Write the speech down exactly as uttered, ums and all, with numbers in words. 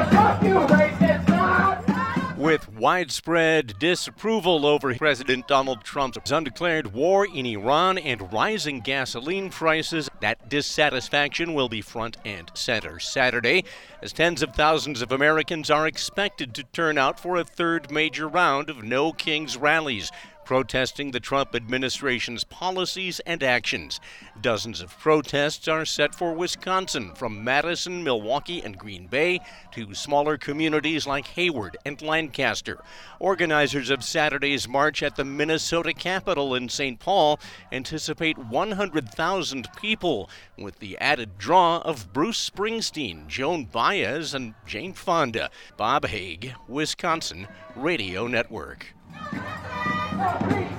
With widespread disapproval over President Donald Trump's undeclared war in Iran and rising gasoline prices, that dissatisfaction will be front and center Saturday, as tens of thousands of Americans are expected to turn out for a third major round of No Kings rallies, protesting the Trump administration's policies and actions. Dozens of protests are set for Wisconsin, from Madison, Milwaukee, and Green Bay to smaller communities like Hayward and Lancaster. Organizers of Saturday's march at the Minnesota Capitol in Saint Paul anticipate one hundred thousand people, with the added draw of Bruce Springsteen, Joan Baez, and Jane Fonda. Bob Haig, Wisconsin Radio Network. Please.